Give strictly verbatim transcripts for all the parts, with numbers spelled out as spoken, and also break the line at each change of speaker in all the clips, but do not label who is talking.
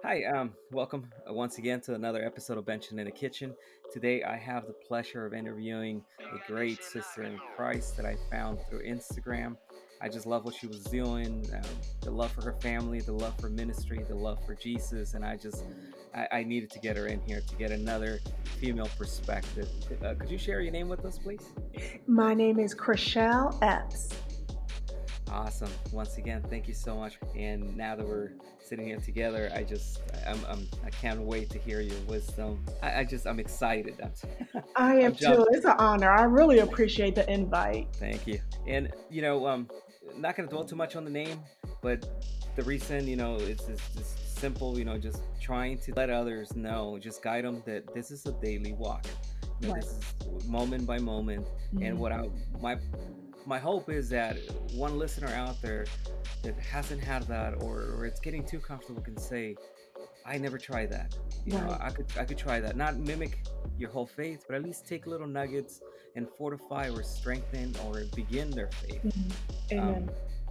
Hi, um, welcome uh, once again to another episode of Benching in the Kitchen. Today, I have the pleasure of interviewing a great sister in Christ that I found through Instagram. I just love what she was doing, um, the love for her family, the love for ministry, the love for Jesus, and I just, I, I needed to get her in here to get another female perspective. Could, uh, could you share your name with us, please?
My name is Chriselle Epps.
Awesome. Once again, thank you so much. And now that we're sitting here together, I just, I'm, I'm I can't wait to hear your wisdom. I, I just, I'm excited. I'm,
I
I'm
am too.
jumped.
It's an honor. I really appreciate the invite.
Thank you. And you know, um, not gonna dwell too much on the name, but the reason, you know, it's just, just simple. You know, just trying to let others know, just guide them that this is a daily walk. You know,
Right.
this is moment by moment. And
Mhm.
what I my my hope is that one listener out there that hasn't had that, or, or it's getting too comfortable, can say, I never tried that. You know,
Right.
I could I could try that. Not mimic your whole faith, but at least take little nuggets and fortify or strengthen or begin their faith.
Mhm.
Um,
Amen.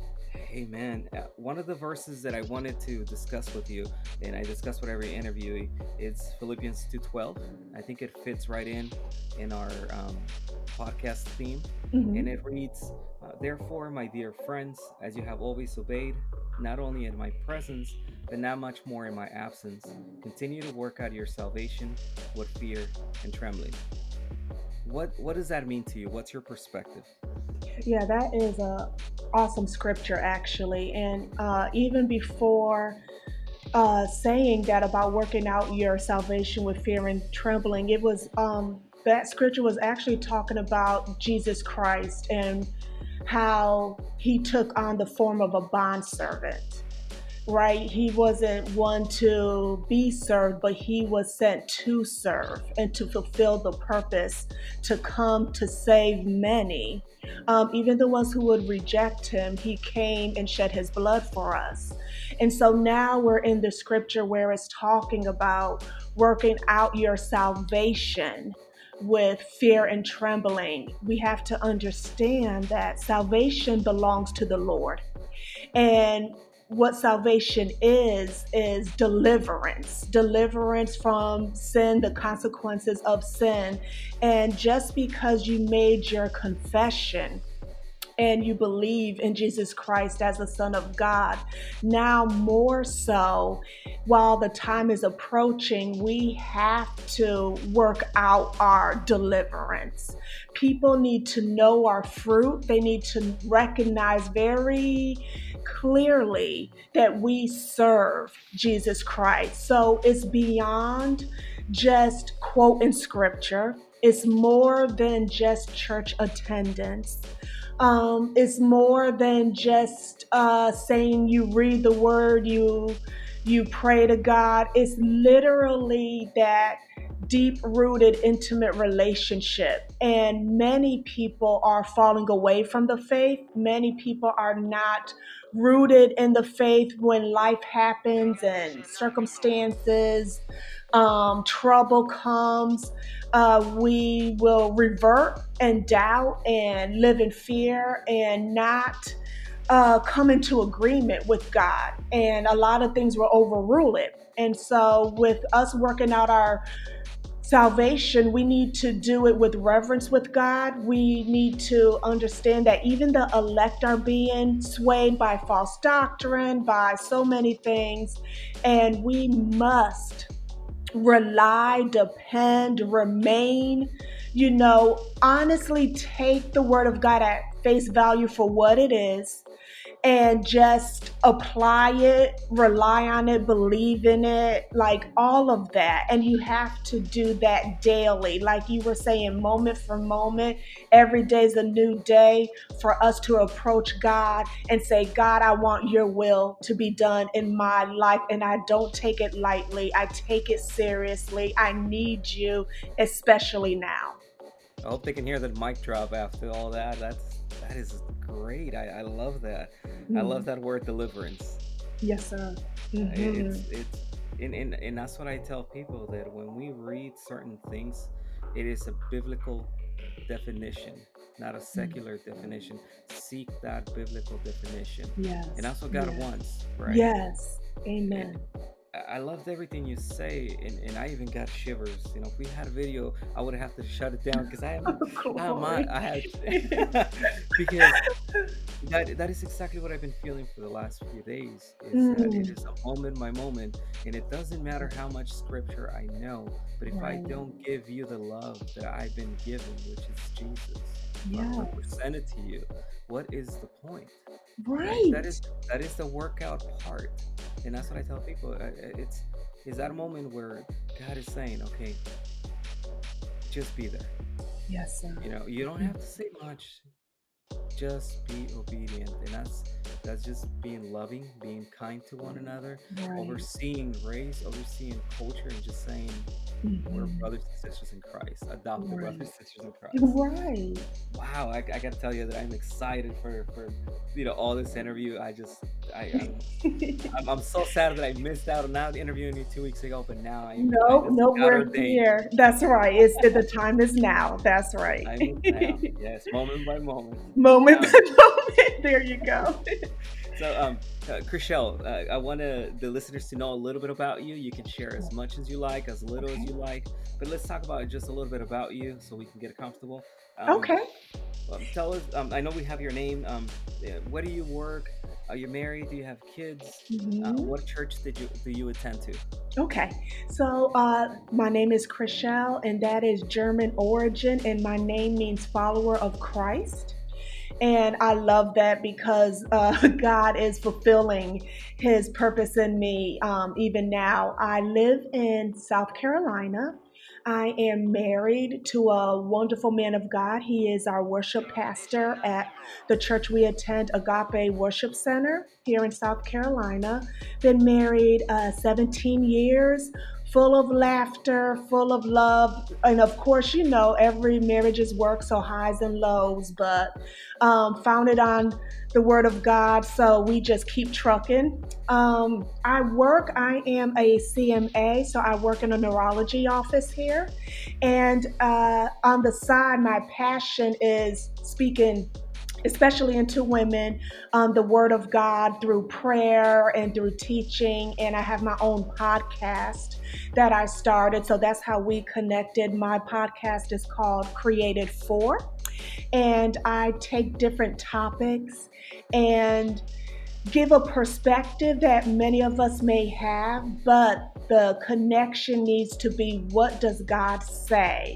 Amen. Uh, one of the verses that I wanted to discuss with you, and I discuss with every interviewee, is Philippians two twelve. I think it fits right in in our um, podcast theme, and
Mhm.
it reads, uh, "Therefore, my dear friends, as you have always obeyed, not only in my presence, but now much more in my absence, continue to work out your salvation with fear and trembling." What what does that mean to you? What's your perspective?
Yeah, that is a awesome scripture actually. And uh, even before uh, saying that about working out your salvation with fear and trembling, it was um, that scripture was actually talking about Jesus Christ and how he took on the form of a bondservant, right? He wasn't one to be served, but he was sent to serve and to fulfill the purpose to come to save many. Um, even the ones who would reject him, he came and shed his blood for us. And so now we're in the scripture where it's talking about working out your salvation with fear and trembling. We have to understand that salvation belongs to the Lord. And what salvation is, is deliverance, deliverance from sin, the consequences of sin. And just because you made your confession and you believe in Jesus Christ as the Son of God, now more so, while the time is approaching, we have to work out our deliverance. People need to know our fruit. They need to recognize very clearly that we serve Jesus Christ. So it's beyond just quoting scripture. It's more than just church attendance. Um, it's more than just uh, saying you read the word, you you pray to God. It's literally that deep rooted, intimate relationship. And many people are falling away from the faith. Many people are not rooted in the faith when life happens and circumstances, um, trouble comes. Uh, we will revert and doubt and live in fear and not uh, come into agreement with God. And a lot of things will overrule it. And so, with us working out our salvation, we need to do it with reverence with God. We need to understand that even the elect are being swayed by false doctrine, by so many things, and we must rely, depend, remain, you know, honestly take the word of God at face value for what it is and just apply it, rely on it, believe in it, like all of that. And you have to do that daily. Like you were saying, moment for moment, every day is a new day for us to approach God and say, God, I want your will to be done in my life. And I don't take it lightly, I take it seriously. I need you, especially now.
I hope they can hear that mic drop after all that. That's that is great. I, I love that. I love
Mm.
that word deliverance.
Yes, sir.
Uh, it-
Hmm.
It's it's and, and and that's what I tell people, that when we read certain things, it is a biblical definition, not a secular definition. Seek that biblical definition, and
Yes,
that's what God
yes,
wants, right?
yes.
And
Amen.
I loved everything you say, and, and I even got shivers. You know, if we had a video, I would have to shut it down because I haven't. I don't mind.
Glory.
I had because that that is exactly what I've been feeling for the last few days. Is that it
Mm,
is a moment by moment, and it doesn't matter how much scripture I know, but if I
right.
don't give you the love that I've been given, which is Jesus, if I don't
Yes.
represent it to you, what is the point? Right? That is
Right.
that is the workout part, and that's what I tell people. uh, uh, It's is that a moment where God is saying, okay, just be there.
Yes, sir.
You know, you don't have to say much. Just be obedient, and that's that's just being loving, being kind to one another,
Right.
overseeing race, overseeing culture, and just saying we're
Hmm.
brothers and sisters in Christ, adopted brothers
Right.
and sisters in Christ.
Right.
Wow, I, I gotta tell you that I'm excited for for you know all this interview. I just I I'm I'm, I'm so sad that I missed out on not interviewing you two weeks ago, but now I I
No,
just
no,
got
we're
ordained.
here. That's right. It's the time is now. That's right.
Time is now. Yes, moment by moment.
Moment by
Um,
moment. There you go.
so um, uh, Chriselle, uh, I want to the listeners to know a little bit about you. You can share as much as you like, as little as
Okay.
you like, but let's talk about just a little bit about you so we can get comfortable. Um,
Okay.
um, tell us. Um, I know we have your name. Um, uh, where do you work? Are you married? Do you have kids? Uh,
Mhm.
what church did you do you attend to?
Okay. So, uh, my name is Chriselle, and that is German origin, and my name means follower of Christ. And I love that because uh, God is fulfilling His purpose in me um, even now. I live in South Carolina. I am married to a wonderful man of God. He is our worship pastor at the church we attend, Agape Worship Center here in South Carolina. Been married uh, seventeen years, full of laughter, full of love. And of course, you know, every marriage is work, so highs and lows, but um, founded on the Word of God. So we just keep trucking. Um, I work, I am a C M A, so I work in a neurology office here. And uh, on the side, my passion is speaking especially into women, um, the word of God through prayer and through teaching. And I have my own podcast that I started. So that's how we connected. My podcast is called Created For, and I take different topics and give a perspective that many of us may have, but the connection needs to be, what does God say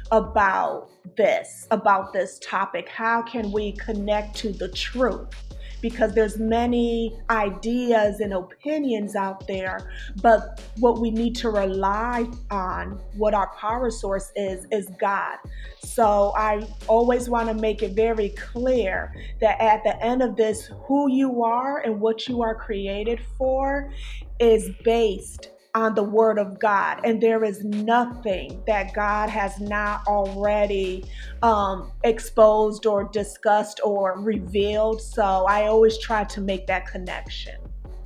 about this, about this topic? How can we connect to the truth? Because there's many ideas and opinions out there, but what we need to rely on, what our power source is, is God. So I always want to make it very clear that at the end of this, who you are and what you are created for is based on the Word of God. And there is nothing that God has not already um, exposed or discussed or revealed. So I always try to make that connection.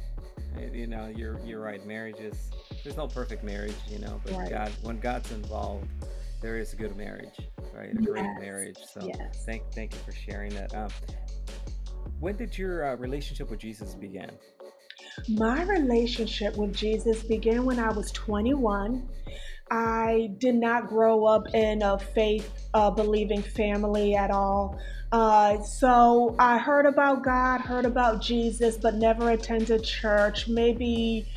Uh, You know, you're you're right. Marriage is there's no perfect marriage, you know, but
Right.
God when God's involved, there is a good marriage, right? A great
Yes.
marriage. So
Yes.
thank thank you for sharing that. Um, when did your uh, relationship with Jesus begin?
My relationship with Jesus began when I was twenty-one. I did not grow up in a faith uh, believing family at all. Uh, so I heard about God, heard about Jesus, but never attended church. Maybe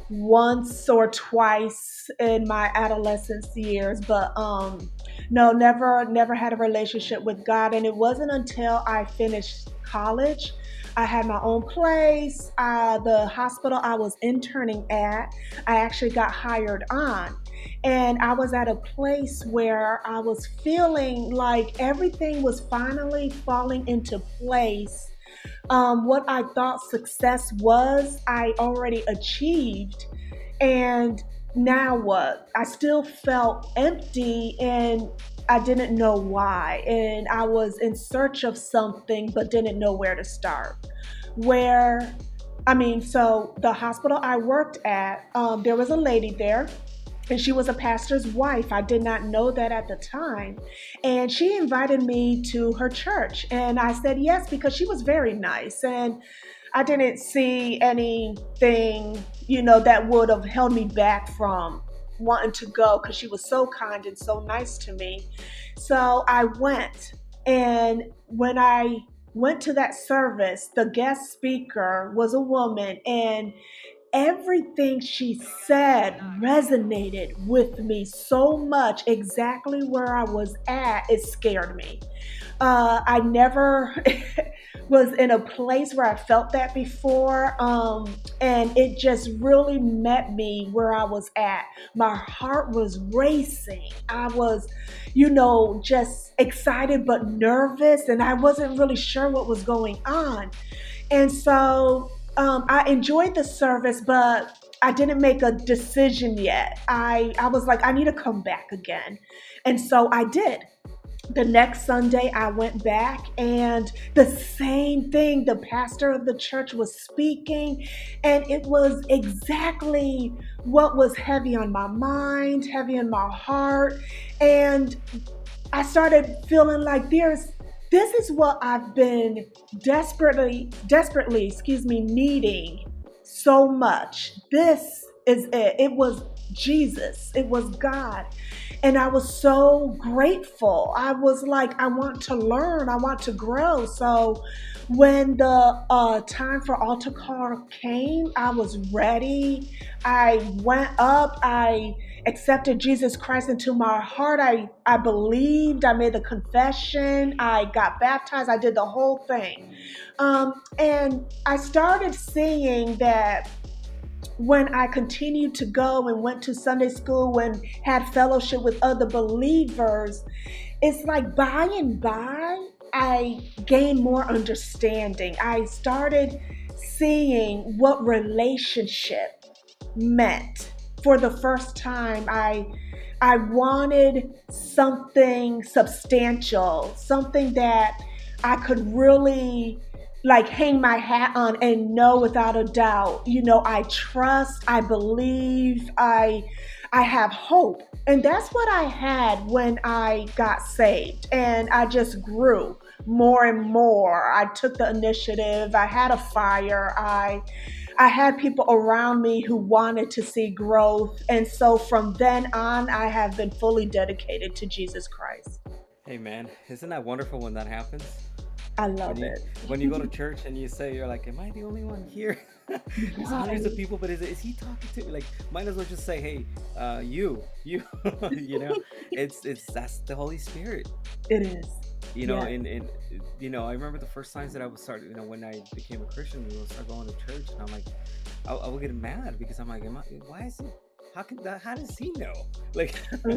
once or twice in my adolescence years, but um, no, never, never had a relationship with God. And it wasn't until I finished college. I had my own place. Uh, the hospital I was interning at, I actually got hired on. And I was at a place where I was feeling like everything was finally falling into place. Um, what I thought success was, I already achieved. And now what? I still felt empty and I didn't know why. And I was in search of something but didn't know where to start. Where, I mean, so the hospital I worked at, um, there was a lady there and she was a pastor's wife. I did not know that at the time. And she invited me to her church. And I said yes because she was very nice. And I didn't see anything, you know, that would have held me back from wanting to go because she was so kind and so nice to me. So I went. And when I went to that service, the guest speaker was a woman, and everything she said resonated with me so much, exactly where I was at. It scared me. Uh, I never was in a place where I felt that before. Um, and it just really met me where I was at. My heart was racing. I was, you know, just excited but nervous, and I wasn't really sure what was going on. And so um, I enjoyed the service, but I didn't make a decision yet. I, I was like, I need to come back again. And so I did. The next Sunday, I went back, and the same thing. The pastor of the church was speaking, and it was exactly what was heavy on my mind, heavy in my heart. And I started feeling like there's this is what I've been desperately, desperately, excuse me, needing so much. This is it. It was Jesus. It was God. And I was so grateful. I was like, I want to learn. I want to grow. So when the uh, time for altar call came, I was ready. I went up. I accepted Jesus Christ into my heart. I, I believed. I made the confession. I got baptized. I did the whole thing. Um, and I started seeing that when I continued to go and went to Sunday school and had fellowship with other believers, it's like by and by, I gained more understanding. I started seeing what relationship meant for the first time. I I wanted something substantial, something that I could really like hang my hat on and know without a doubt, you know, I trust, I believe, I I have hope. And that's what I had when I got saved. And I just grew more and more. I took the initiative. I had a fire. I I had people around me who wanted to see growth. And so from then on, I have been fully dedicated to Jesus Christ.
Hey man, isn't that wonderful when that happens?
I
When
love
you
it.
when you go to church and you say you're like, am I the only one here? There's hundreds of
Right.
people, but is is he talking to me? Like, might as well just say, hey, uh, you, you, you know, it's it's that's the Holy Spirit,
It is.
you know,
Yeah.
and and you know, I remember the first times that I would start, you know, when I became a Christian, we would start going to church, and I'm like, I, I would get mad because I'm like, am I, why is it? How can that? How does he know? Like,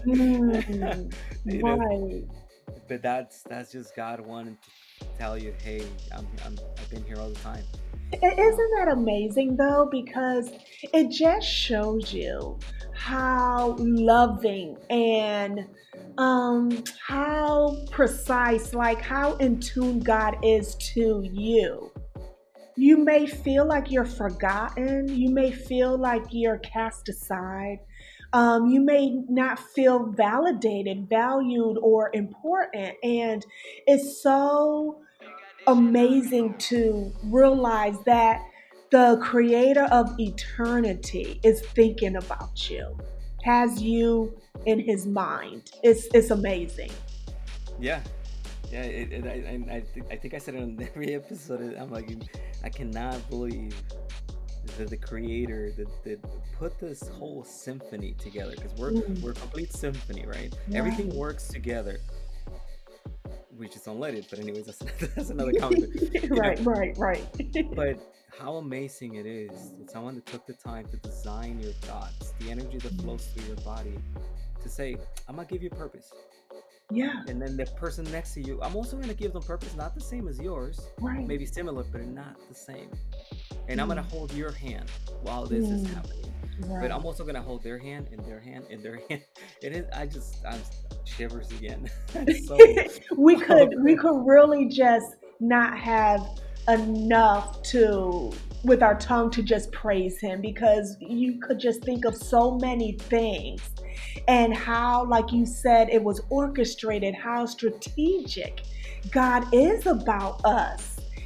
Mm,
you know,
right.
but that's that's just God wanting to tell you, hey, I'm, I'm I've been here all the time,
I-
you know.
Isn't that amazing though? Because it just shows you how loving and um how precise, like how in tune God is to you. You may feel like you're forgotten. You may feel like you're cast aside. Um, you may not feel validated, valued, or important. And it's so amazing to realize that the creator of eternity is thinking about you, has you in his mind. It's, it's amazing.
Yeah, yeah. It, it, I, I, I think I think I said it on every episode. I'm like, I cannot believe that the creator that, that put this whole symphony together, because we're
Mm,
we're a complete symphony, right? Everything
right.
works together. We just don't let it. But anyways, that's that's another comment. You know,
Right, right, right.
but how amazing it is that someone that took the time to design your thoughts, the energy that flows through your body, to say, I'm gonna give you purpose.
Yeah,
And then the person next to you, I'm also going to give them purpose, not the same as yours,
right.
maybe similar, but not the same. And I'm going to
Mm,
hold your hand while this is
mm,
happening. But I'm
right.
also going to hold their hand in their hand in their hand. It is, I just, I'm shivers again. It's so
we could we
powerful.
could really just not have enough to with our tongue to just praise him, because you could just think of so many things and how, like you said, it was orchestrated, how strategic God is about us.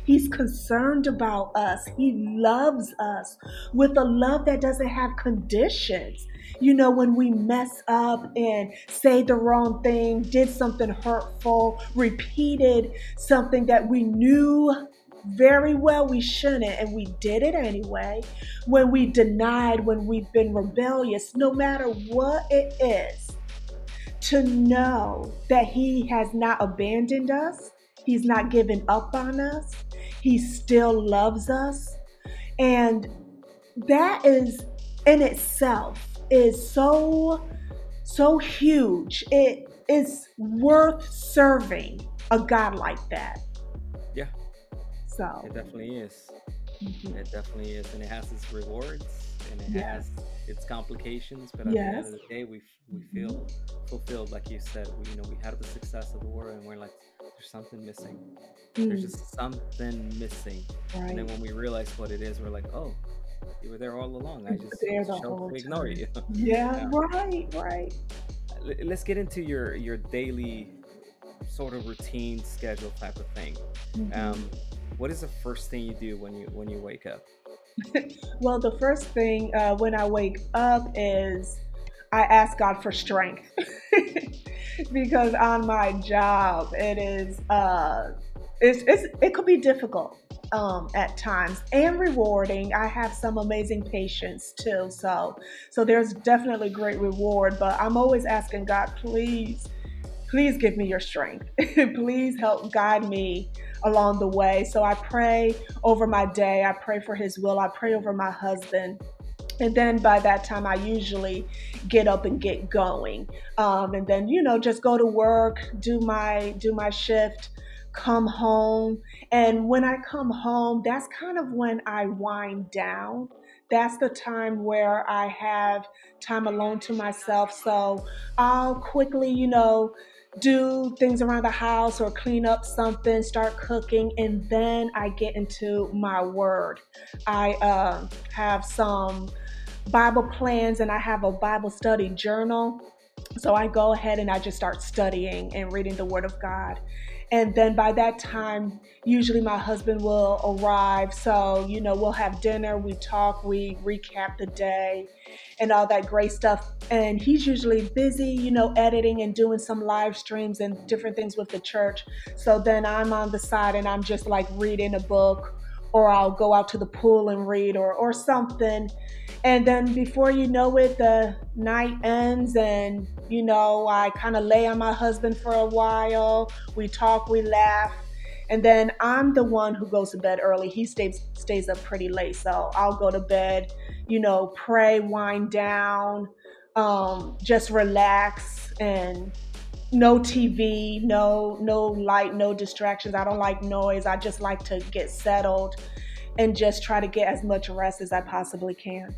He's concerned about us. He loves us with a love that doesn't have conditions. You know, when we mess up and say the wrong thing, did something hurtful, repeated something that we knew very well we shouldn't, and we did it anyway, when we denied, when we've been rebellious, no matter what it is, to know that He has not abandoned us, He's not given up on us, He still loves us. And that is in itself is so, so huge. It is worth serving a God like that.
Yeah,
So,
it definitely is.
mhm.
It definitely is, and it has its rewards, and it
Yes,
has its complications. But at the end of
yes.
the day, we we
Mhm.
feel fulfilled, like you said. We you know we had the success of the world, and we're like, there's something missing. There's
Mm,
just something missing. And then
right.
when we realize what it is, we're like, oh, you were there all along. I just
There the
chose
whole
to ignore
time.
you.
Yeah,
Yeah.
right, right.
L- Let's get into your your daily sort of routine schedule type of thing.
Mhm.
Um, what is the first thing you do when you when you wake up?
Well, the first thing uh, when I wake up is I ask God for strength because on my job it is uh, it's, it's it could be difficult um, at times and rewarding. I have some amazing patients too, so so there's definitely great reward. But I'm always asking God, please please give me your strength. Please help guide me along the way. So I pray over my day. I pray for His will. I pray over my husband. And then by that time, I usually get up and get going. Um, and then, you know, just go to work, do my do my shift, come home. And when I come home, that's kind of when I wind down. That's the time where I have time alone to myself. So I'll quickly, you know, do things around the house or clean up something, start cooking, and then I get into my word. I uh, have some Bible plans and I have a Bible study journal. So I go ahead and I just start studying and reading the Word of God. And then by that time, usually my husband will arrive. So, you know, we'll have dinner, we talk, we recap the day and all that great stuff. And he's usually busy, you know, editing and doing some live streams and different things with the church. So then I'm on the side and I'm just like reading a book or I'll go out to the pool and read or, or something. And then before you know it, the night ends, and you know, I kind of lay on my husband for a while. We talk, we laugh, and then I'm the one who goes to bed early. He stays stays up pretty late, so I'll go to bed. You know, pray, wind down, um, just relax, and no T V, no no light, no distractions. I don't like noise. I just like to get settled and just try to get as much rest as I possibly can.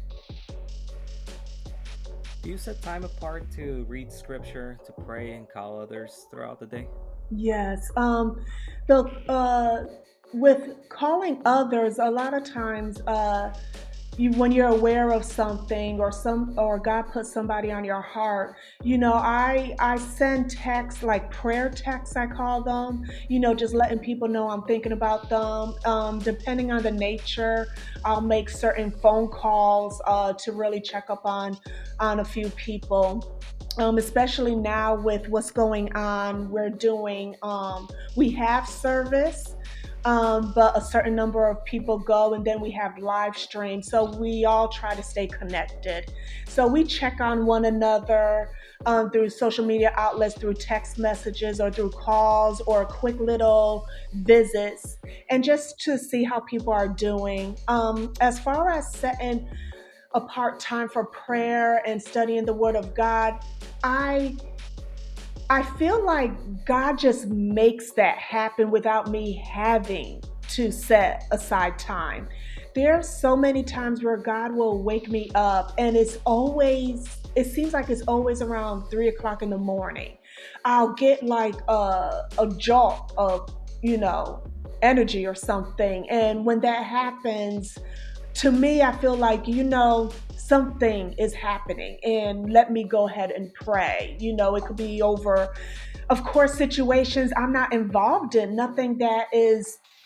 Do you set time apart to read scripture, to pray, and call others throughout the day?
Yes. Um, the uh, with calling others, a lot of times, uh, you when you're aware of something or some or God puts somebody on your heart, you know, I I send texts like prayer texts I call them, you know, just letting people know I'm thinking about them. Um, depending on the nature, I'll make certain phone calls uh, to really check up on on a few people. Um, especially now with what's going on, we're doing um, we have service, um, but a certain number of people go and then we have live stream. So we all try to stay connected. So we check on one another um, through social media outlets, through text messages, or through calls, or quick little visits, and just to see how people are doing. Um, as far as setting apart time for prayer and studying the Word of God, I I feel like God just makes that happen without me having to set aside time. There's so many times where God will wake me up, and it's always, it seems like it's always around three o'clock in the morning. I'll get like a, a jolt of, you know, energy or something. And when that happens, to me, I feel like, you know, something is happening and let me go ahead and pray. You know, it could be over, of course, situations I'm not involved in, nothing that is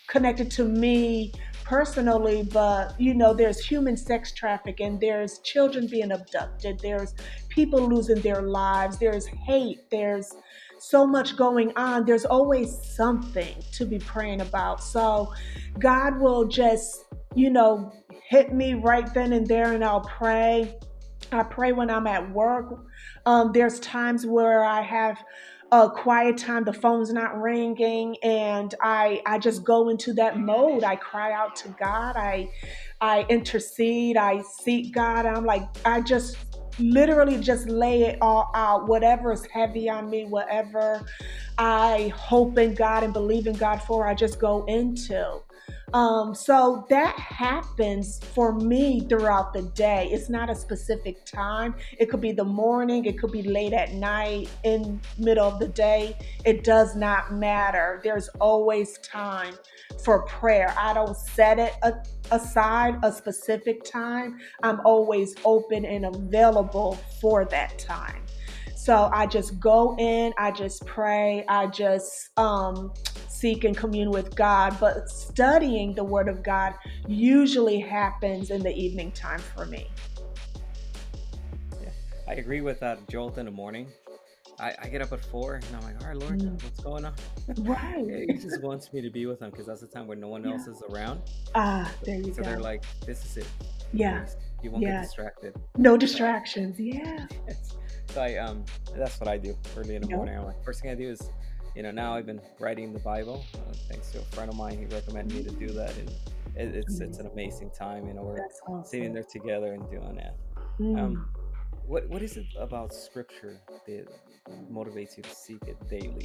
connected to me personally, but you know, there's human sex trafficking, there's children being abducted, there's people losing their lives, there's hate, there's so much going on. There's always something to be praying about. So God will just, you know, hit me right then and there, and I'll pray. I pray when I'm at work. Um, there's times where I have a quiet time, the phone's not ringing, and I I just go into that mode. I cry out to God. I I intercede. I seek God. I'm like, I just literally just lay it all out. Whatever is heavy on me, whatever I hope in God and believe in God for, I just go into. Um, so that happens for me throughout the day. It's not a specific time. It could be the morning, it could be late at night, in middle of the day. It does not matter. There's always time for prayer. I don't set it a, aside a specific time. I'm always open and available for that time. So I just go in, I just pray, I just um, seek and commune with God. But studying the Word of God usually happens in the evening time for me.
Yeah, I agree with that jolt in the morning. I, I get up at four and I'm like, all right, Lord,
Mm.
what's going on?
Right.
He just wants me to be with him because that's the time when no one
Yeah.
else is around.
Ah, there you
So
go.
they're like, this is it.
Yeah.
Please. You won't get
Yeah.
distracted.
No distractions. Yeah.
Yes. So I um that's what I do early in the
Yep.
morning. I'm like, first thing I do is, you know, now I've been writing the Bible. Uh, thanks to a friend of mine, he recommended me to do that, and it, it's it's an amazing time. You know, we're
That's
sitting
awesome.
there together and doing that. Um,
Mm.
what what is it about Scripture that motivates you to seek it daily?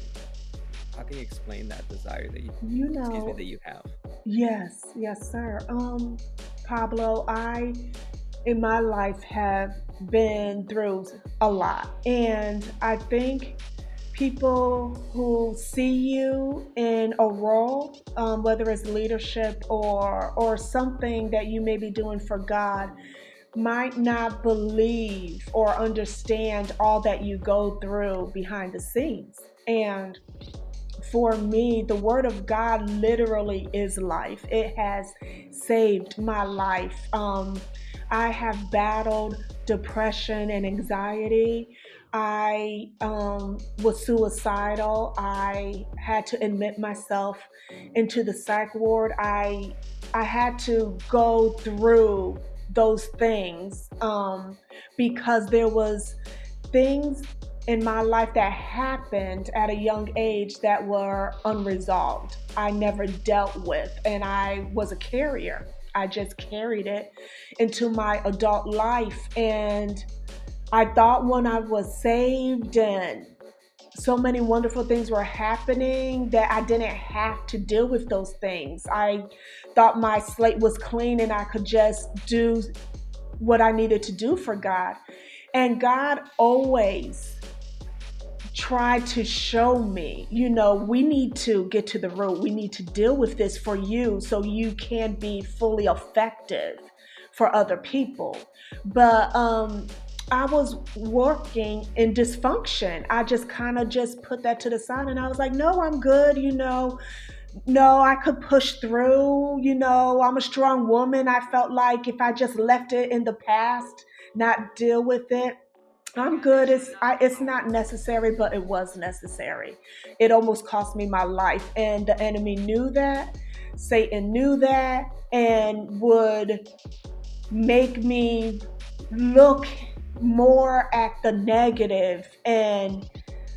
How can you explain that desire that you,
You
excuse me,
know,
that you have?
yes, yes, sir. Um, Pablo, I in my life have been through a lot. And I think people who see you in a role, um, whether it's leadership or or something that you may be doing for God, might not believe or understand all that you go through behind the scenes. And for me, the word of God literally is life. It has saved my life. Um, I have battled depression and anxiety. I um, was suicidal. I had to admit myself into the psych ward. I I had to go through those things um, because there was things in my life that happened at a young age that were unresolved. I never dealt with, and I was a carrier. I just carried it into my adult life. And I thought when I was saved and so many wonderful things were happening that I didn't have to deal with those things. I thought my slate was clean and I could just do what I needed to do for God. And God always tried to show me, you know, we need to get to the root. We need to deal with this for you so you can be fully effective for other people. But um, I was working in dysfunction. I just kind of just put that to the side and I was like, no, I'm good, you know. No, I could push through, you know, I'm a strong woman. I felt like if I just left it in the past, not deal with it, I'm good. It's I, it's not necessary, but it was necessary. It almost cost me my life, and the enemy knew that. Satan knew that, and would make me look more at the negative. And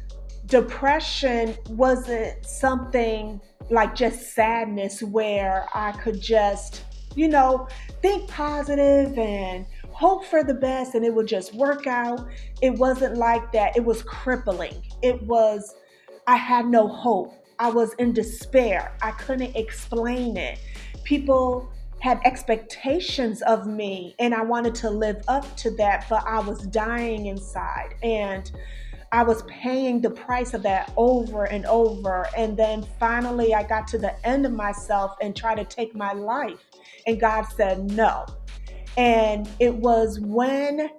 depression wasn't something like just sadness where I could just, you know, think positive and hope for the best and it would just work out. It wasn't like that. It was crippling. It was, I had no hope. I was in despair. I couldn't explain it. People had expectations of me and I wanted to live up to that, but I was dying inside. And I was paying the price of that over and over. And then finally, I got to the end of myself and tried to take my life. And God said no. And it was when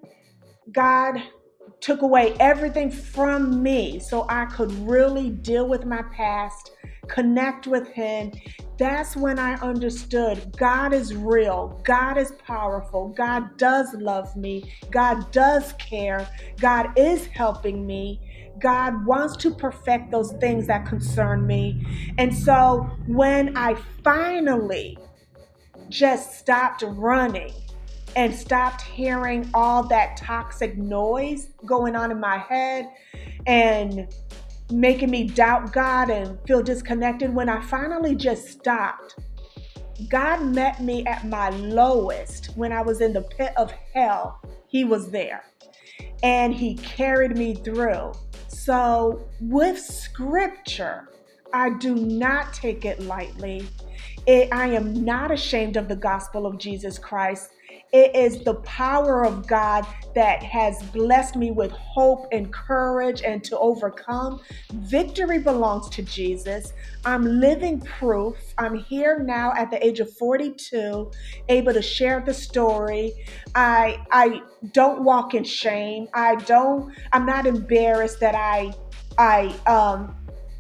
God took away everything from me so I could really deal with my past, connect with Him, that's when I understood God is real. God is powerful. God does love me. God does care. God is helping me. God wants to perfect those things that concern me. And so when I finally just stopped running and stopped hearing all that toxic noise going on in my head and making me doubt God and feel disconnected, when I finally just stopped, God met me at my lowest when I was in the pit of hell. He was there and He carried me through. So, with scripture, I do not take it lightly. It, I am not ashamed of the gospel of Jesus Christ. It is the power of God that has blessed me with hope and courage and to overcome. Victory belongs to Jesus. I'm living proof. I'm here now at the age of forty-two, able to share the story. I I don't walk in shame. I don't. I'm not embarrassed that I I um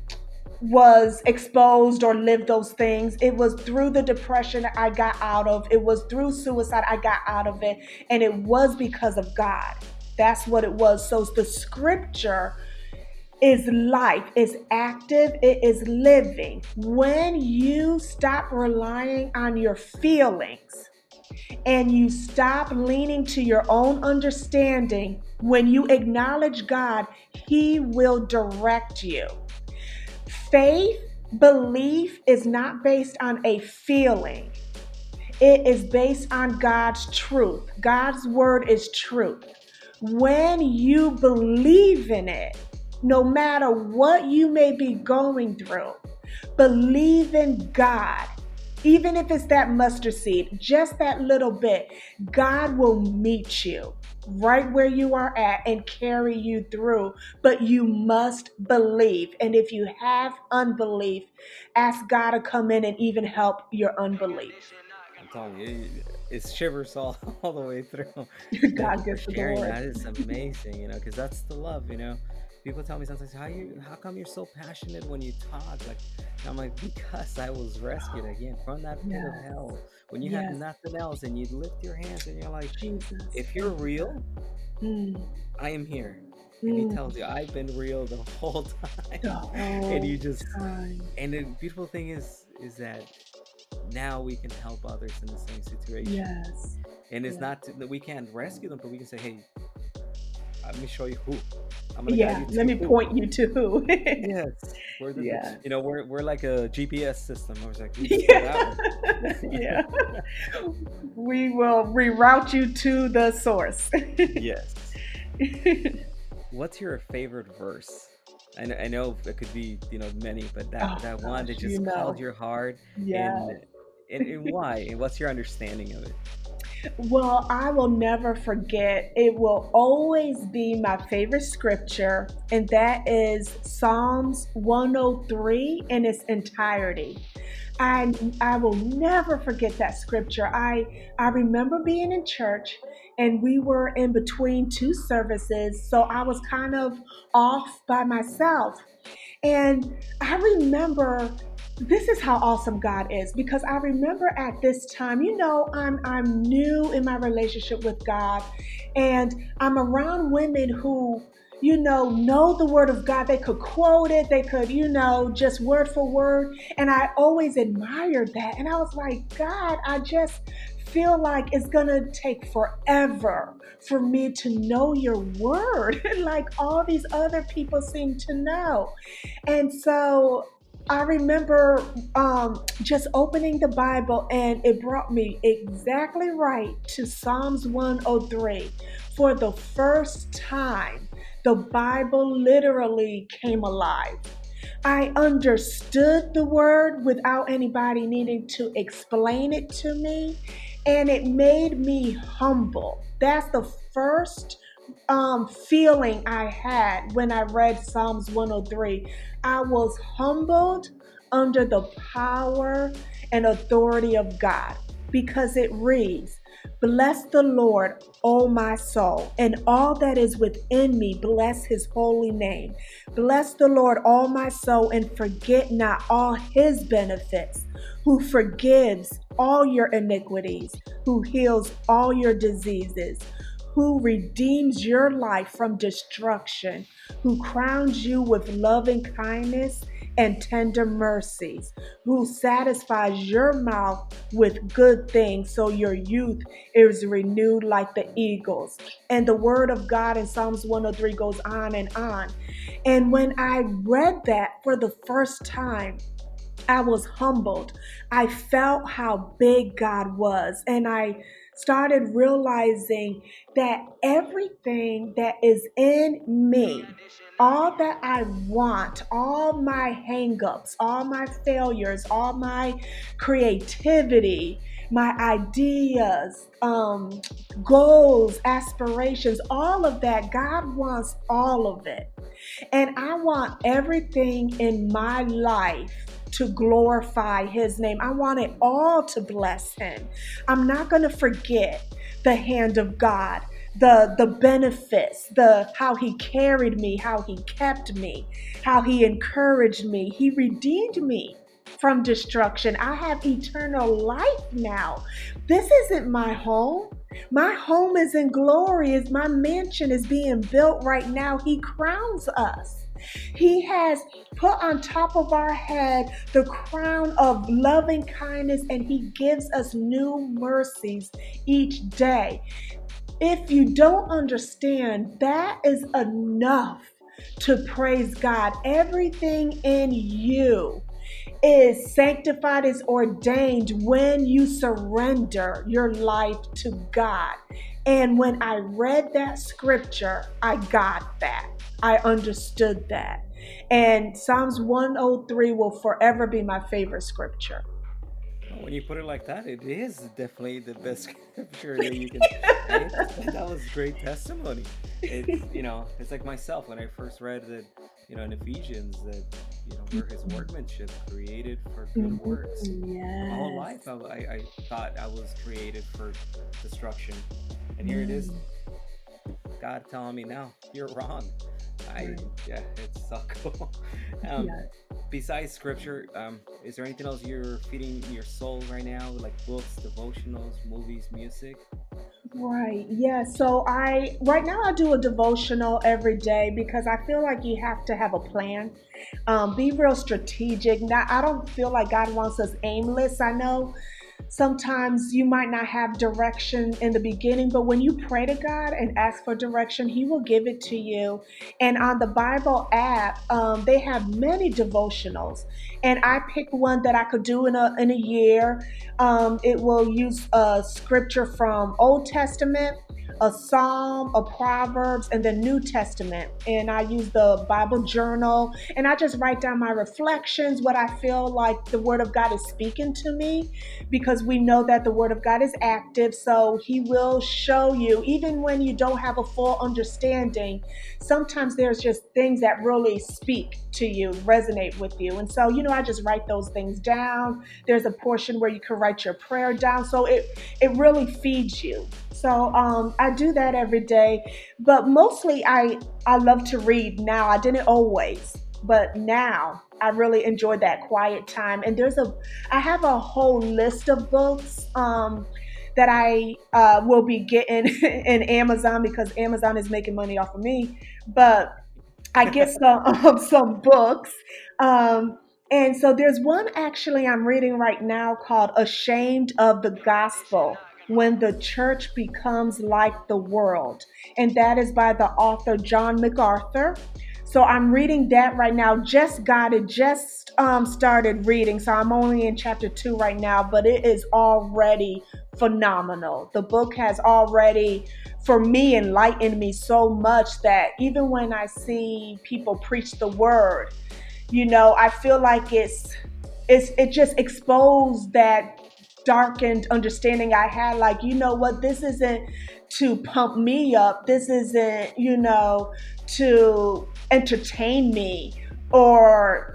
was exposed or lived those things. It was through the depression I got out of. It was through suicide I got out of it. And it was because of God. That's what it was. So the scripture is life, is active, it is living. When you stop relying on your feelings and you stop leaning to your own understanding, when you acknowledge God, He will direct you. Faith, belief is not based on a feeling. It is based on God's truth. God's word is truth. When you believe in it, no matter what you may be going through, believe in God. Even if it's that mustard seed, just that little bit, God will meet you right where you are at and carry you through. But you must believe. And if you have unbelief, ask God to come in and even help your unbelief.
I'm telling you, it's shivers all, all the way through. Thank you
God
for
gets the
sharing.
glory.
That is amazing, you know, because that's the love, you know. People tell me sometimes, how you, how come you're so passionate when you talk? Like, I'm like, because I was rescued again from that pit of
Yes,
hell. When you have
yes,
nothing else, and you lift your hands, and you're like,
Jesus.
if you're
Thank you, God.
real,
Mm,
I am here. And He
mm,
tells you, I've been real the whole
the
time. And
whole
you just,
time.
and the beautiful thing is, is that now we can help others in the same situation.
Yes,
And it's
yes.
not to, that we can't rescue them, but we can say, hey, let me show you who. I'm gonna guide
Yeah,
you
let
to
me
who.
point you to who.
Yes, we're the,
Yes.
you know, we're we're like a G P S system. I was like, you just go that
Yeah.
way.
Yeah. We will reroute you to the source.
Yes. What's your favorite verse? I know, I know it could be, you know, many, but that
Oh
that one
gosh,
that
you
just called
know.
your heart, and
Yes.
and, and why? And what's your understanding of it?
Well, I will never forget. It will always be my favorite scripture, and that is Psalms one oh three in its entirety. I I will never forget that scripture. I I remember being in church and we were in between two services, so I was kind of off by myself. And I remember this is how awesome God is, because I remember at this time, you know, I'm I'm new in my relationship with God, and I'm around women who, you know, know the word of God. They could quote it, they could, you know, just word for word. And I always admired that. And I was like, God, I just feel like it's gonna take forever for me to know your word, like all these other people seem to know. And so I remember um, just opening the Bible, and it brought me exactly right to Psalms one oh three. For the first time, the Bible literally came alive. I understood the word without anybody needing to explain it to me, and it made me humble. That's the first um, feeling I had when I read Psalms one oh three. I was humbled under the power and authority of God, because it reads, Bless the Lord, O my soul, and all that is within me, bless his holy name. Bless the Lord, all my soul, and forget not all his benefits, who forgives all your iniquities, who heals all your diseases, who redeems your life from destruction, who crowns you with loving kindness and tender mercies, who satisfies your mouth with good things so your youth is renewed like the eagles. And the word of God in Psalms one oh three goes on and on. And when I read that for the first time, I was humbled. I felt how big God was, and I started realizing that everything that is in me, all that I want, all my hangups, all my failures, all my creativity, my ideas, um, goals, aspirations, all of that, God wants all of it. And I want everything in my life to glorify his name. I want it all to bless him. I'm not going to forget the hand of God, the the benefits, the how he carried me, how he kept me, how he encouraged me. He redeemed me from destruction. I have eternal life now. This isn't my home. My home is in glory. As my mansion is being built right now, he crowns us. He has put on top of our head the crown of loving kindness, and he gives us new mercies each day. If you don't understand, that is enough to praise God. Everything in you is sanctified, is ordained when you surrender your life to God. And when I read that scripture, I got that. I understood that. And Psalms one oh three will forever be my favorite scripture.
When you put it like that, it is definitely the best scripture that you can. Right? That was great testimony. It's you know, it's like myself when I first read that, you know, in Ephesians that you know we're His workmanship, created for good works.
Yes.
My whole life, I, I, I thought I was created for destruction, and here it is. God telling me now, you're wrong. I yeah, it's so cool. Um, yeah. Besides scripture, um, is there anything else you're feeding your soul right now, like books, devotionals, movies, music?
Right. Yeah. So I right now I do a devotional every day because I feel like you have to have a plan. Um, be real strategic. Now I don't feel like God wants us aimless. I know sometimes you might not have direction in the beginning, but when you pray to God and ask for direction, He will give it to you. And on the Bible app, um, they have many devotionals, and I picked one that I could do in a in a year. Um, it will use a scripture from Old Testament, a Psalm, a Proverbs, and the New Testament. And I use the Bible journal, and I just write down my reflections, what I feel like the Word of God is speaking to me, because we know that the Word of God is active, so He will show you, even when you don't have a full understanding. Sometimes there's just things that really speak to you, resonate with you. And so, you know, I just write those things down. There's a portion where you can write your prayer down. So it, it really feeds you. So um, I do that every day, but mostly I, I love to read now. I didn't always, but now I really enjoy that quiet time. And there's a, I have a whole list of books um, that I uh, will be getting in Amazon, because Amazon is making money off of me. But I get some um, some books. Um, and so there's one actually I'm reading right now called Ashamed of the Gospel: When the Church Becomes Like the World. And that is by the author John MacArthur. So I'm reading that right now. Just got it, just um, started reading. So I'm only in chapter two right now, but it is already phenomenal. The book has already, for me, enlightened me so much that even when I see people preach the word, you know, I feel like it's, it's it just exposed that darkened understanding I had. Like, you know what, this isn't to pump me up. This isn't, you know, to entertain me or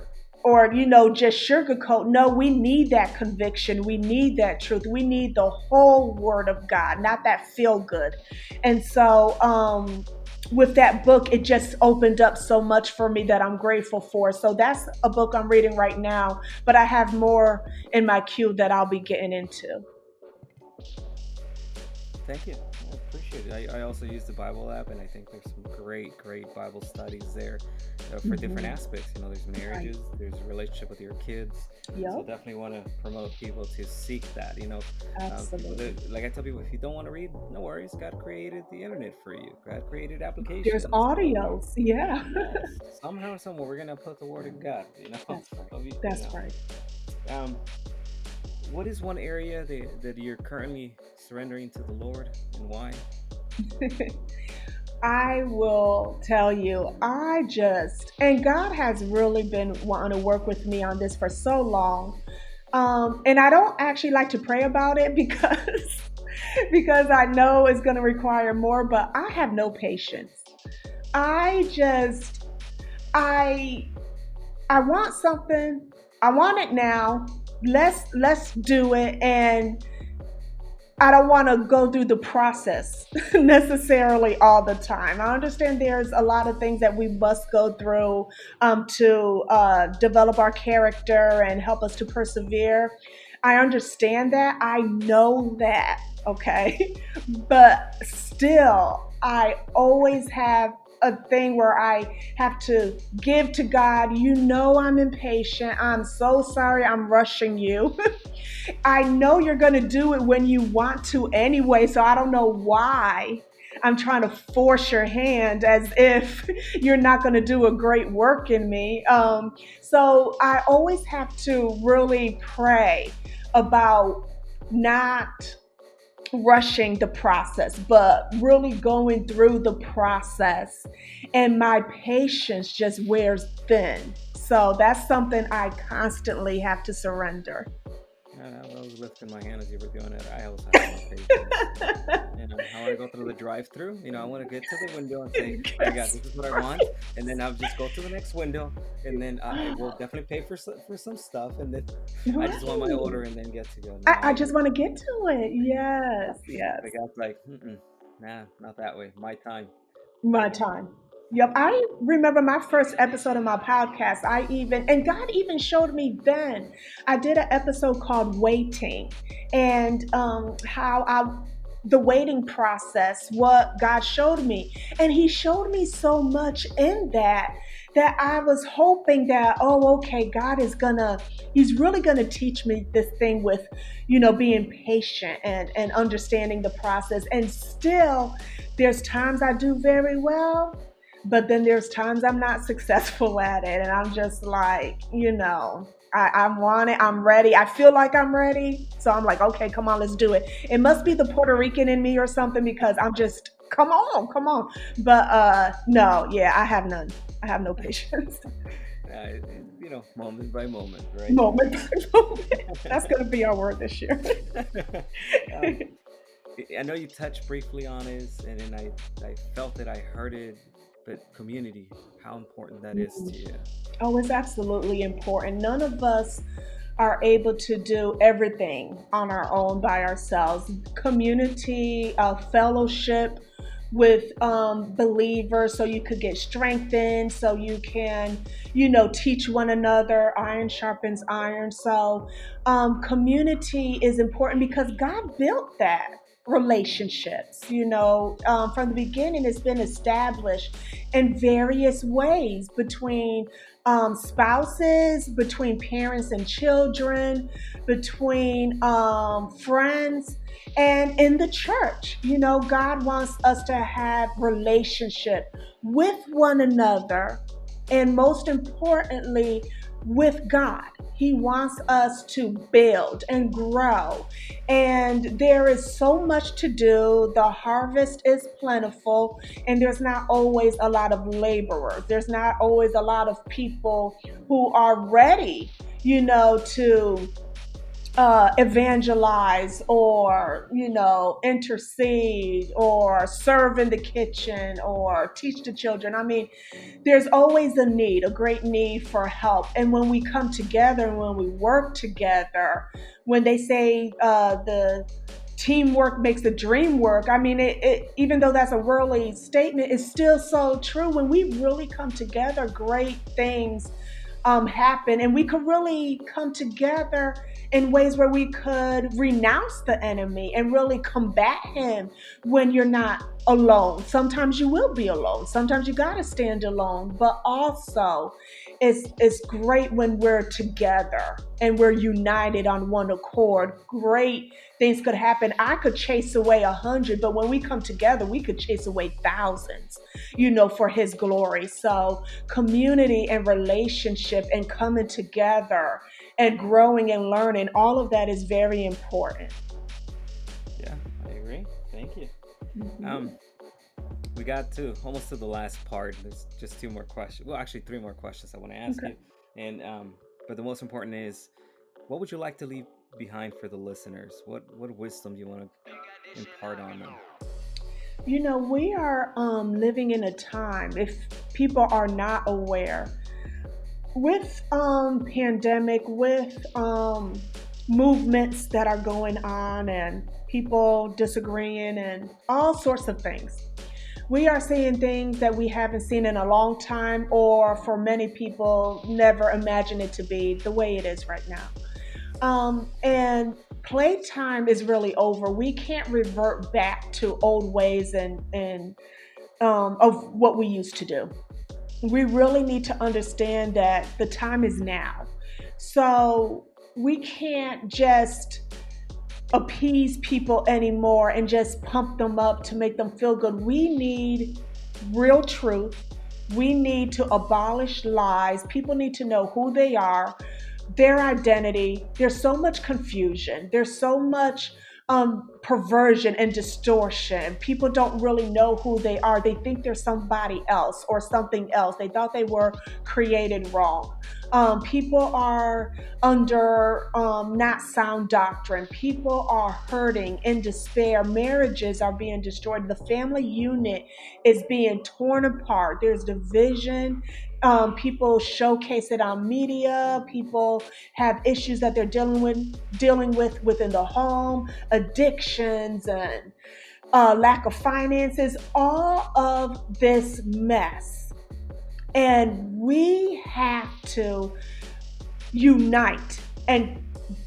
or, you know, just sugarcoat. No, we need that conviction. We need that truth. We need the whole word of God, not that feel good. And so, um, with that book, it just opened up so much for me that I'm grateful for. So that's a book I'm reading right now, but I have more in my queue that I'll be getting into.
Thank you. I appreciate it. I, I also use the Bible app, and I think there's some great, great Bible studies there uh, for different
Mm-hmm.
aspects. You know, there's
Right.
marriages, there's a relationship with your kids. So
Yep.
definitely want to promote people to seek that. You know, um, people
Absolutely.
that, like I tell people, if you don't want to read, no worries. God created the internet for you. God created
There's
applications. So
audios. Yeah.
yes, somehow or somewhere we're gonna put the word of God. You know,
That's right.
so you, you
That's
know.
right.
Um, what is one area that, that you're currently surrendering to the Lord, and why?
I will tell you, I just, and God has really been wanting to work with me on this for so long. Um, and I don't actually like to pray about it because because I know it's going to require more, but I have no patience. I just I I want something. I want it now. Let's let's do it, and I don't want to go through the process necessarily all the time. I understand there's a lot of things that we must go through um, to uh, develop our character and help us to persevere. I understand that. I know that. Okay. But still, I always have a thing where I have to give to God. You know, I'm impatient. I'm so sorry I'm rushing you. I know you're going to do it when you want to anyway, so I don't know why I'm trying to force your hand as if you're not going to do a great work in me. Um, so I always have to really pray about not rushing the process, but really going through the process. And my patience just wears thin. So that's something I constantly have to surrender.
And I was lifting my hand as you were doing it. I also have no patience. You know, I want to go through the drive-through. You know, I want to get to the window and say, "All right, guys,
Yes.
this is what I want," and then I'll just go to the next window, and then I will definitely pay for some, for some stuff, and then I just want my
Right.
order and then get to go. No,
I, I
I
just want to get to it. Yes, yes.
the guy's like, Mm-mm, "Nah, not that way. My time."
My time. Yep. I remember my first episode of my podcast. I even, and God even showed me then. I did an episode called Waiting, and um, how I, the waiting process, what God showed me. And He showed me so much in that that I was hoping that, oh, okay, God is gonna, He's really gonna teach me this thing with, you know, being patient and, and understanding the process. And still, there's times I do very well, but then there's times I'm not successful at it. And I'm just like, you know, I, I want it. I'm ready. I feel like I'm ready. So I'm like, okay, come on, let's do it. It must be the Puerto Rican in me or something because I'm just, come on, come on. But uh no, yeah, I have none. I have no patience.
Uh, you know, moment by moment, right?
Moment by moment. That's going to be our word this year.
um, I know you touched briefly on it, and then I, I felt it, I heard it, but community, how important that is to you.
Oh, it's absolutely important. None of us are able to do everything on our own by ourselves. Community, uh, fellowship with um, believers so you could get strengthened, so you can, you know, teach one another. Iron sharpens iron. So um, community is important because God built that relationships, you know, um, from the beginning. It's been established in various ways between um, spouses, between parents and children, between um, friends, and in the church. You know, God wants us to have relationship with one another, and most importantly, with God. He wants us to build and grow. And there is so much to do. The harvest is plentiful, and there's not always a lot of laborers. There's not always a lot of people who are ready, you know, to uh, evangelize or, you know, intercede or serve in the kitchen or teach the children. I mean, there's always a need, a great need for help. And when we come together and when we work together, when they say uh, the teamwork makes the dream work, I mean, it, it, even though that's a worldly statement, it's still so true. When we really come together, great things um, happen, and we could really come together in ways where we could renounce the enemy and really combat him when you're not alone. Sometimes you will be alone. Sometimes you got to stand alone, but also it's it's great when we're together and we're united on one accord. Great things could happen. I could chase away a hundred, but when we come together, we could chase away thousands, you know, for his glory. So community and relationship and coming together and growing and learning, all of that is very important.
Yeah, I agree. Thank you.
Mm-hmm.
Um, we got to almost to the last part. There's just two more questions. Well, actually, three more questions I want to ask
Okay.
you. And um, but the most important is, what would you like to leave behind for the listeners? What what wisdom do you want to impart on them?
You know, we are um, living in a time, if people are not aware, with um pandemic, with um movements that are going on and people disagreeing and all sorts of things. We are seeing things that we haven't seen in a long time, or for many people never imagined it to be the way it is right now. Um, and playtime is really over. We can't revert back to old ways and and um, of what we used to do. We really need to understand that the time is now. So we can't just appease people anymore and just pump them up to make them feel good. We need real truth. We need to abolish lies. People need to know who they are, their identity. There's so much confusion. There's so much um, perversion and distortion. People don't really know who they are. They think they're somebody else or something else. They thought they were created wrong. Um, people are under um, not sound doctrine. People are hurting in despair. Marriages are being destroyed. The family unit is being torn apart. There's division. Um, people showcase it on media. People have issues that they're dealing with, dealing with within the home, addictions and uh, lack of finances. All of this mess, and we have to unite and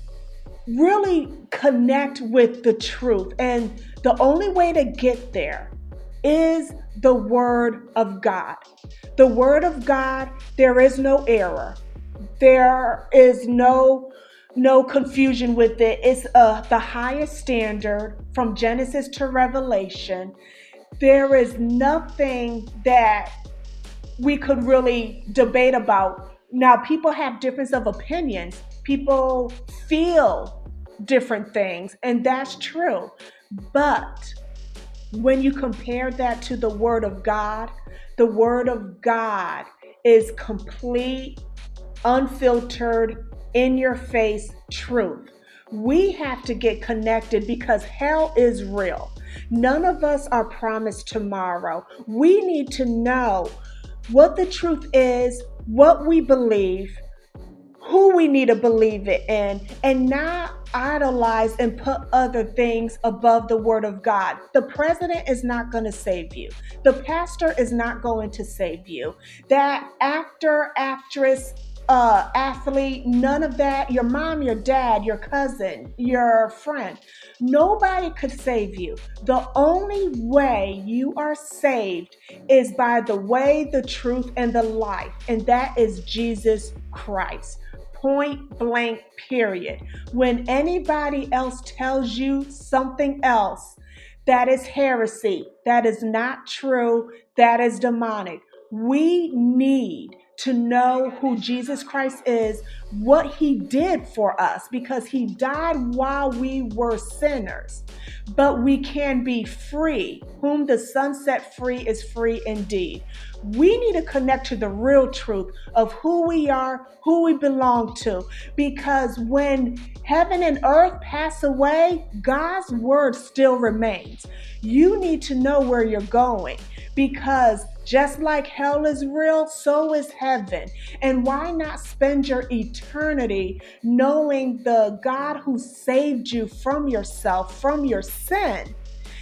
really connect with the truth. And the only way to get there is the Word of God. The Word of God, there is no error. There is no no confusion with it. It's uh, the highest standard from Genesis to Revelation. There is nothing that we could really debate about. Now, people have difference of opinions. People feel different things, and that's true. But when you compare that to the Word of God, the Word of God is complete, unfiltered, in your face truth. We have to get connected because hell is real. None of us are promised tomorrow. We need to know what the truth is, what we believe, who we need to believe it in, and not idolize and put other things above the Word of God. The president is not going to save you. The pastor is not going to save you. That actor, actress, uh, athlete, none of that. Your mom, your dad, your cousin, your friend. Nobody could save you. The only way you are saved is by the way, the truth, and the life, and that is Jesus Christ. Point blank, period. When anybody else tells you something else, that is heresy. That is not true. That is demonic. We need to know who Jesus Christ is, what he did for us, because he died while we were sinners, but we can be free. Whom the Son set free is free indeed. We need to connect to the real truth of who we are, who we belong to, because when heaven and earth pass away, God's word still remains. You need to know where you're going, because just like hell is real, so is heaven. And why not spend your eternity knowing the God who saved you from yourself, from your sin?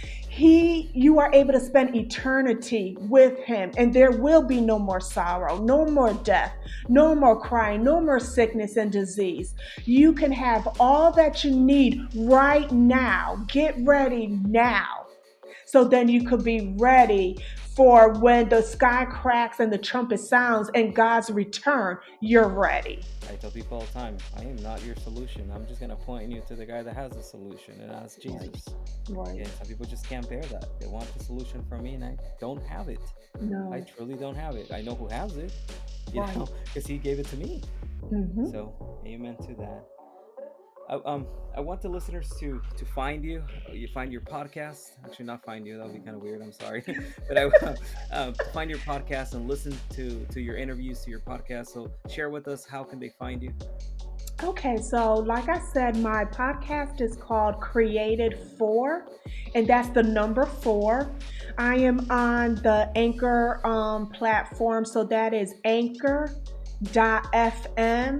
He, you are able to spend eternity with him, and there will be no more sorrow, no more death, no more crying, no more sickness and disease. You can have all that you need right now. Get ready now. So then you could be ready for when the sky cracks and the trumpet sounds and God's return, you're ready.
I tell people all the time, I am not your solution. I'm just going to point you to the guy that has the solution, and that's Jesus.
Right.
And some people just can't bear that. They want the solution from me, and I don't have it.
No.
I truly don't have it. I know who has it, you
Right.
know, because he gave it to me.
Mm-hmm.
So, amen to that. I, um, I want the listeners to to find you. You find your podcast. Actually, not find you. That would be kind of weird. I'm sorry, but I uh, find your podcast and listen to to your interviews, to your podcast. So share with us, how can they find you?
Okay, so like I said, my podcast is called Created For, and that's the number four. I am on the Anchor um, platform, so that is anchor dot f m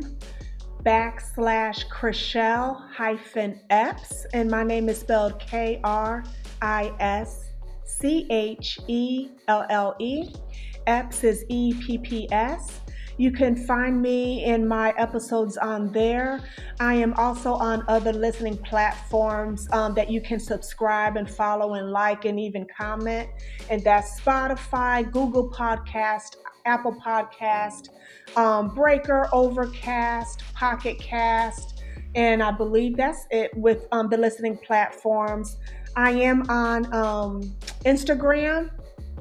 backslash Chrishell hyphen Epps, and my name is spelled K R I S C H E L L E. Epps is E P P S. You can find me in my episodes on there. I am also on other listening platforms um, that you can subscribe and follow and like and even comment. And that's Spotify, Google Podcast, Apple Podcast, um, Breaker, Overcast, Pocket Cast, and I believe that's it with um, the listening platforms. I am on um, Instagram,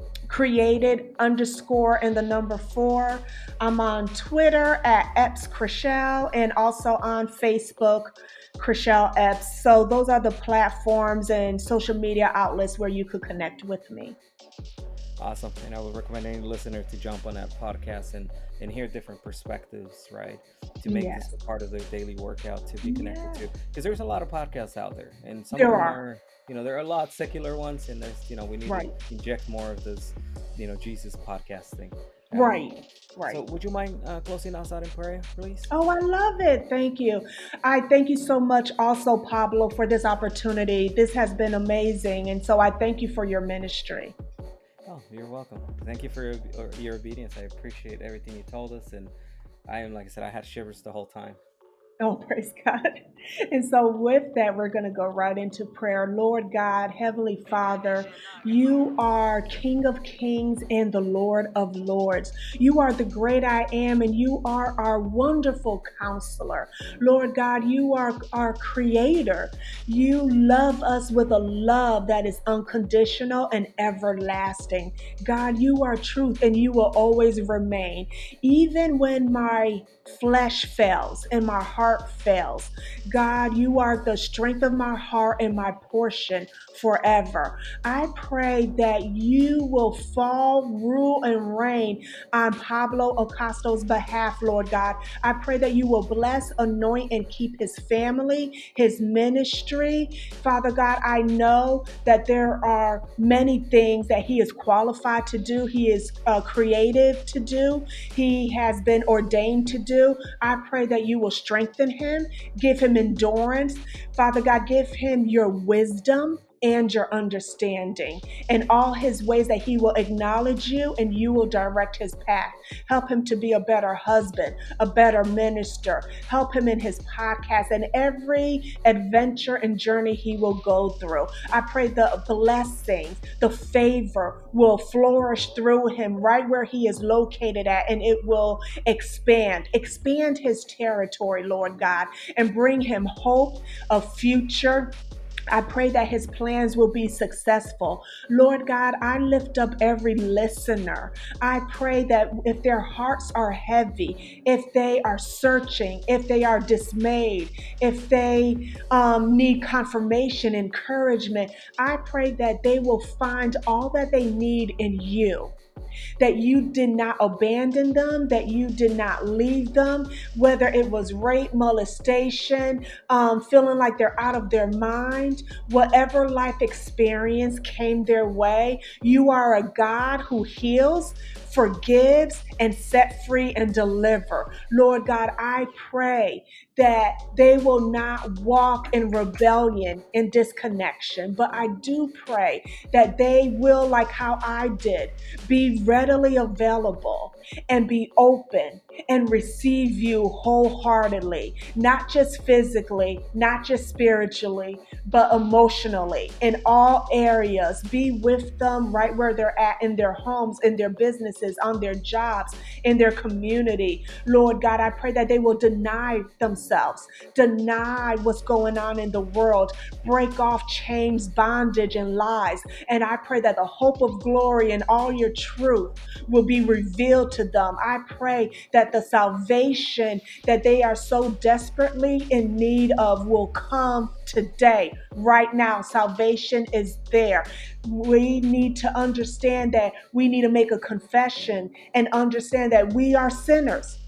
created underscore and the number four. I'm on Twitter at Epps Chrishell, and also on Facebook, Chrishell Epps. So those are the platforms and social media outlets where you could connect with me.
Awesome. And I would recommend any listener to jump on that podcast and, and hear different perspectives, right? To make
Yes.
this a part of their daily workout, to be connected
Yeah.
to. Because there's a lot of podcasts out there. And some
There
of them
are.
are, you know, there are a lot of secular ones. And there's, you know, we need
Right.
to inject more of this, you know, Jesus podcast thing. Um,
Right, right.
So would you mind uh, closing us out in prayer, please?
Oh, I love it. Thank you. I thank you so much also, Pablo, for this opportunity. This has been amazing. And so I thank you for your ministry.
Oh, you're welcome. Thank you for your, your obedience. I appreciate everything you told us. And I am, like I said, I had shivers the whole time.
Oh, praise God. And so with that, we're going to go right into prayer. Lord God, Heavenly Father, you are King of Kings and the Lord of Lords. You are the great I am, and you are our wonderful counselor. Lord God, you are our creator. You love us with a love that is unconditional and everlasting. God, you are truth, and you will always remain. Even when my flesh fails and my heart fails, God, you are the strength of my heart and my portion forever. I pray that you will fall, rule, and reign on Pablo Acosta's behalf, Lord God. I pray that you will bless, anoint, and keep his family, his ministry. Father God, I know that there are many things that he is qualified to do. He is uh, creative to do. He has been ordained to do. I pray that you will strengthen him, give him endurance. Father God, give him your wisdom and your understanding in all his ways, that he will acknowledge you and you will direct his path. Help him to be a better husband, a better minister. Help him in his podcast and every adventure and journey he will go through. I pray the blessings, the favor will flourish through him right where he is located at, and it will expand, expand his territory, Lord God, and bring him hope, a future, I pray that his plans will be successful. Lord God, I lift up every listener. I pray that if their hearts are heavy, if they are searching, if they are dismayed, if they um, need confirmation, encouragement, I pray that they will find all that they need in you, that you did not abandon them, that you did not leave them, whether it was rape, molestation, um, feeling like they're out of their mind, whatever life experience came their way. You are a God who heals, forgives, and set free and deliver. Lord God, I pray that they will not walk in rebellion and disconnection, but I do pray that they will, like how I did, be readily available and be open and receive you wholeheartedly, not just physically, not just spiritually, but emotionally in all areas. Be with them right where they're at, in their homes, in their businesses, on their jobs, in their community. Lord God, I pray that they will deny themselves, deny what's going on in the world, break off chains, bondage, and lies. And I pray that the hope of glory and all your truth will be revealed to them. I pray that the salvation that they are so desperately in need of will come today, right now. Salvation is there. We need to understand that we need to make a confession and understand that we are sinners.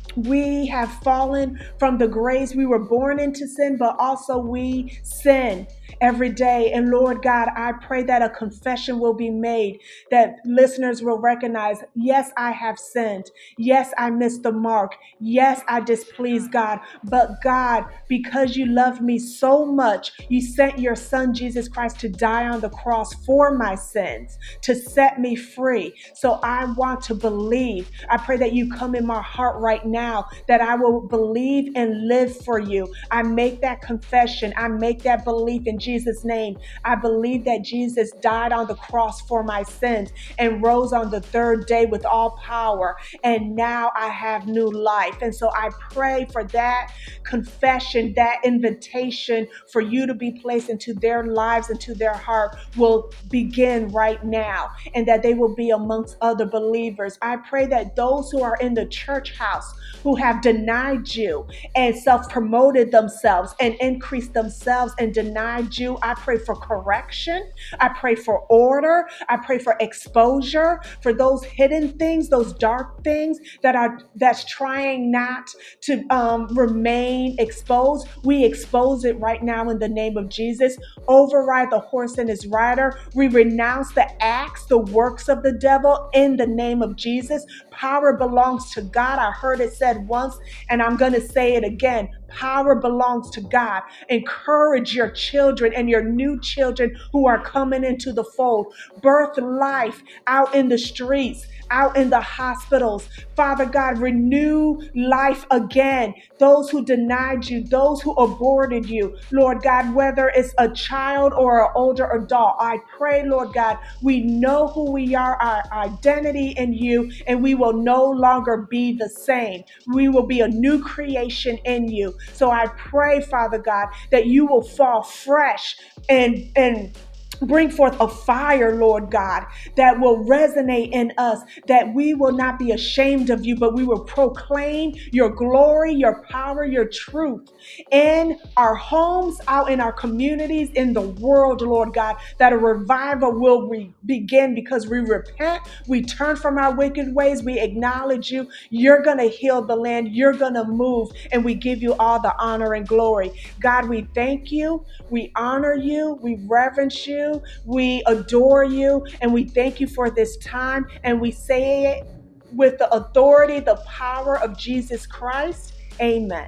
We have fallen from the grace. We were born into sin, but also we sin every day. And Lord God, I pray that a confession will be made, that listeners will recognize, yes, I have sinned. Yes, I missed the mark. Yes, I displeased God. But God, because you loved me so much, you sent your son, Jesus Christ, to die on the cross for my sins, to set me free. So I want to believe. I pray that you come in my heart right now, that I will believe and live for you. I make that confession. I make that belief in Jesus' name. I believe that Jesus died on the cross for my sins and rose on the third day with all power. And now I have new life. And so I pray for that confession, that invitation for you to be placed into their lives, into their heart, will begin right now, and that they will be amongst other believers. I pray that those who are in the church house who have denied you and self-promoted themselves and increased themselves and denied you, I pray for correction. I pray for order. I pray for exposure for those hidden things, those dark things that are that's trying not to um, remain exposed. We expose it right now in the name of Jesus. Override the horse and his rider. We renounce the acts, the works of the devil in the name of Jesus. Power belongs to God. I heard it said once, and I'm going to say it again. Power belongs to God. Encourage your children and your new children who are coming into the fold. Birth life out in the streets, out in the hospitals. Father God, renew life again. Those who denied you, those who aborted you, Lord God, whether it's a child or an older adult, I pray, Lord God, we know who we are, our identity in you, and we will no longer be the same. We will be a new creation in you. So I pray, Father God, that you will fall fresh and and bring forth a fire, Lord God, that will resonate in us, that we will not be ashamed of you, but we will proclaim your glory, your power, your truth in our homes, out in our communities, in the world, Lord God, that a revival will re- begin because we repent, we turn from our wicked ways, we acknowledge you. You're going to heal the land, you're going to move, and we give you all the honor and glory. God, we thank you, we honor you, we reverence you, we adore you, and we thank you for this time, and we say it with the authority, the power of Jesus Christ. Amen.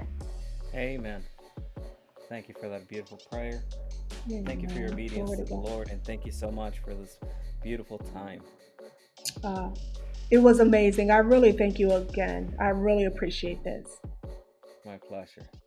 Amen. Thank you for that beautiful prayer. Amen. Thank you for your obedience to the Lord, and thank you so much for this beautiful time.
Uh, it was amazing. I really thank you again. I really appreciate this.
My pleasure.